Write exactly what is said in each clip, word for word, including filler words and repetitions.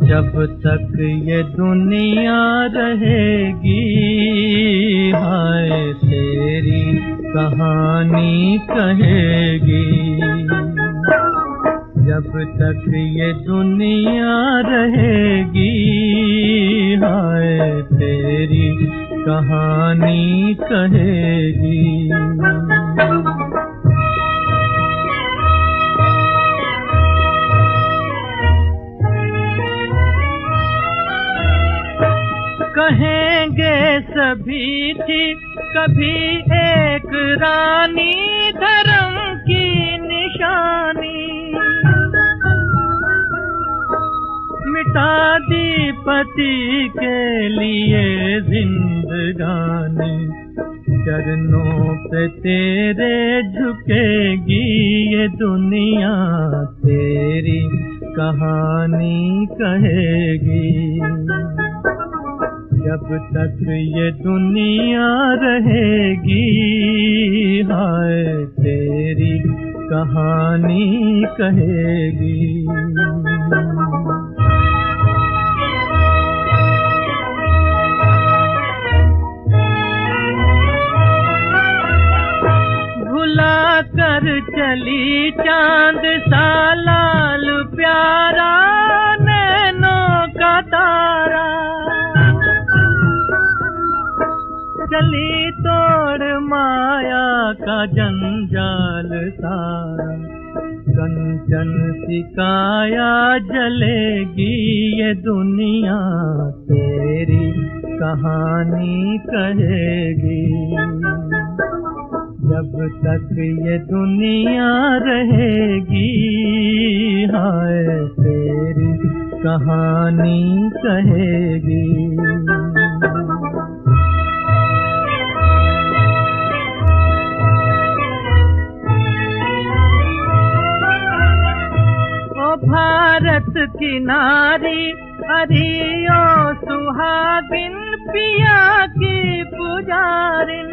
जब तक ये दुनिया रहेगी, हाय तेरी कहानी कहेगी। जब तक ये दुनिया रहेगी, हाय तेरी कहानी कहेगी। कहेंगे सभी थी कभी एक रानी, धर्म की निशानी। मिटा दी पति के लिए जिंदगानी, चरणों पे तेरे झुकेगी ये दुनिया, तेरी कहानी कहेगी। जब तक ये दुनिया रहेगी, हाय तेरी कहानी कहेगी। भुला कर चली चांद सा लाल प्यारा, नैनों का तारा। चली तोड़ माया का जंजाल सारा, कंचन सी काया जलेगी ये दुनिया, तेरी कहानी कहेगी। जब तक ये दुनिया रहेगी, हाय तेरी कहानी कहेगी। भारत की नारी हरियो सुहागिन, पिया की पुजारिन।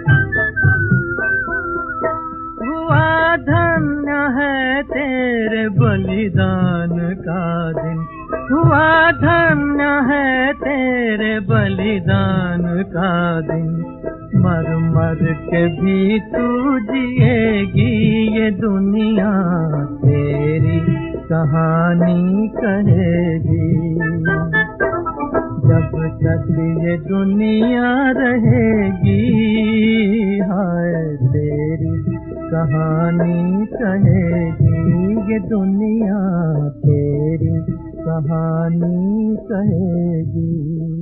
हुआ धन्य है तेरे बलिदान का दिन, हुआ धन्य है तेरे बलिदान का दिन। मर मर के भी तू जिएगी ये दुनिया, तेरी कहानी कहेगी। जब तक ये दुनिया रहेगी, हाय तेरी कहानी कहेगी। ये दुनिया तेरी कहानी कहेगी।